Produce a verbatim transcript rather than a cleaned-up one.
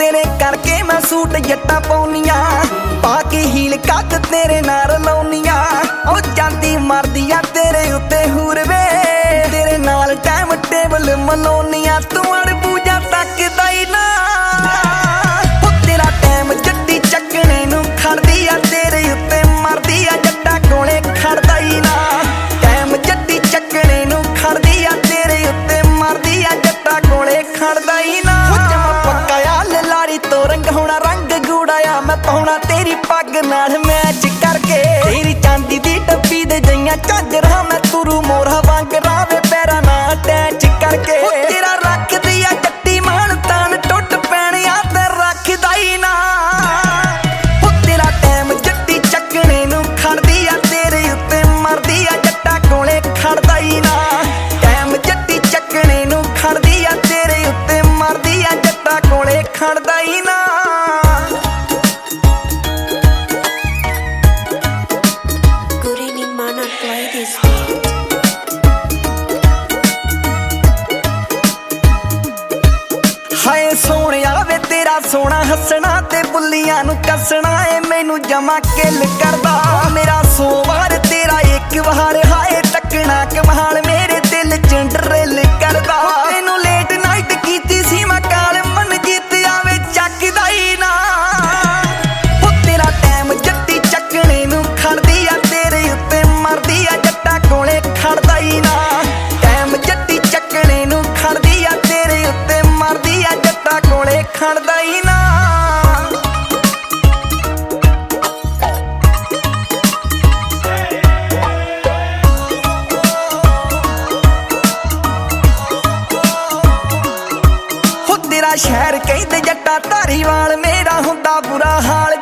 तेरे करके मैं सूट जट्टा पाउनियां पाके हील कद तेरे नाल लाउनियां ओ जांदी मरदिया तेरे उत्ते हूर वे तेरे नाल टाइम टेबल मलाउनियां तू अड़बूजा तकदा ही ना ओ तेरा टाइम जट्टी चकने नू खड़दी आ तेरे उत्ते मरदी आ जट्टा कोले खड़दा ही ना टाइम जट्टी चकने नू खड़दी आ तेरे उत्ते मरदी आ जट्टा कोले खड़दा ही ना तो रंग होना रंग गूड़ाया मैं पाउना तेरी पग नाल मैच करके तेरी चांदी दी डब्बी दे जइयां झांजरा मैं तुरू मोरा वांग रावे पैरां नाल अटैच करके तेरा रख दिया जट्टी मान तान टुट पैणिया ते रखदा ही ना ओ तेरा टाइम जट्टी चकने नू खड़दी आ तेरे उत्ते मरदी आ जट्टा कोले खड़दा ही ना टाइम जट्टी चकने नू खड़दी आ तेरे उत्ते मरदी आ जट्टा कोले खड़दा ही ना हाय सोहणिया वे तेरा सोहना हसना ते बुल्लियां नू कसना ए मैनू जमा किल करदा मेरा सौ वार तेरा एक वार हाय टकना कमाल मेरे दिल च ड्रिल करदा तैनू लेट नाइट कीती सी मैं काल मन जीत आवे चकदा ही ना ओ तेरा टाइम जट्टी चकने नू खड़दी आ तेरे उत्ते मरदी आ जट्टा कोले खड़दा ही ना टाइम जट्टी चकने नू खड़दी आ तेरे उत्ते मरदी आ जट्टा कोले खड़दा ही ना शहर कहते जट्टा धारीवाल मेरा हुंदा बुरा हाल